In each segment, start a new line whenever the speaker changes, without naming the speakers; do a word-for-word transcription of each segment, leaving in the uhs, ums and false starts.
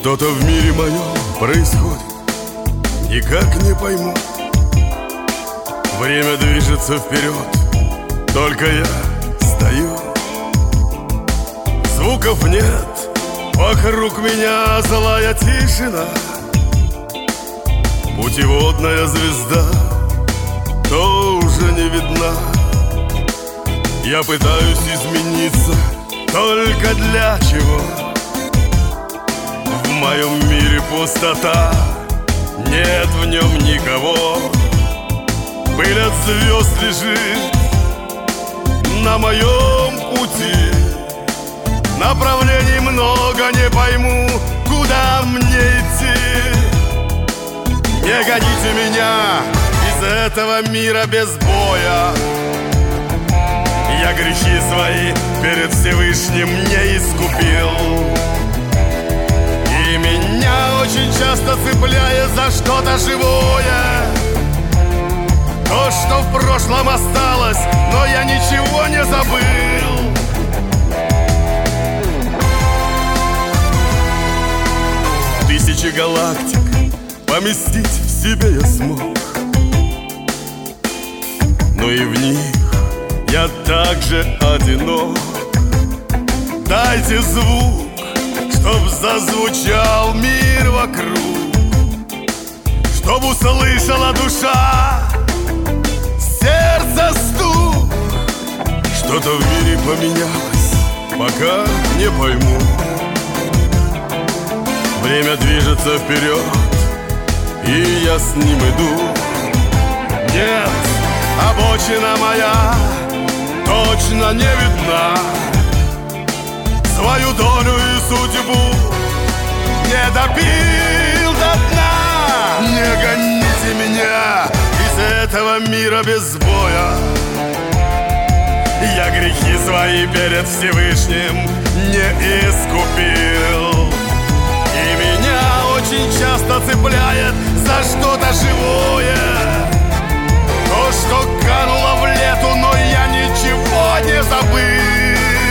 Что-то в мире моем происходит, никак не пойму. Время движется вперед, только я стою. Звуков нет, вокруг меня злая тишина. Путеводная звезда тоже не видна. Я пытаюсь измениться, только для чего? В моем мире пустота, нет в нем никого. Пыль от звезд лежит на моем пути. Направлений много, не пойму, куда мне идти. Не гоните меня из этого мира без боя. Я грехи свои перед Всевышним не искупил. И меня очень часто цепляет за что-то живое. То, что в прошлом осталось, но я ничего не забыл. Тысячи галактик поместить в себе я смог, но и в них я также одинок. Дайте звук, чтоб зазвучал мир вокруг, чтоб услышала душа сердце стук. Что-то в мире поменялось, пока не пойму. Время движется вперед, и я с ним иду. Нет, обочина моя точно не видна. Свою долю и судьбу не допил до дна. Не гоните меня из этого мира без боя. Я грехи свои перед Всевышним не искупил. И меня очень часто цепляет за что-то живое. То, что кануло в лету, но я ничего не забыл.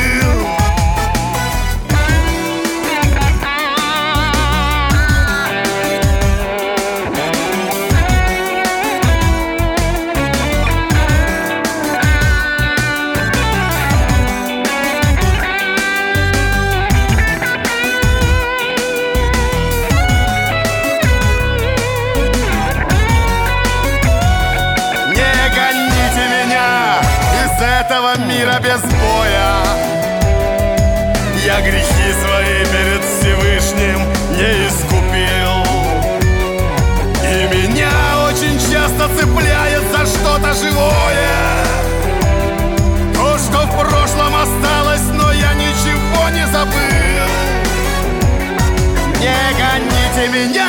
Этого мира без боя. Я грехи свои перед Всевышним не искупил. И меня очень часто цепляет за что-то живое. То, что в прошлом осталось, но я ничего не забыл. Не гоните меня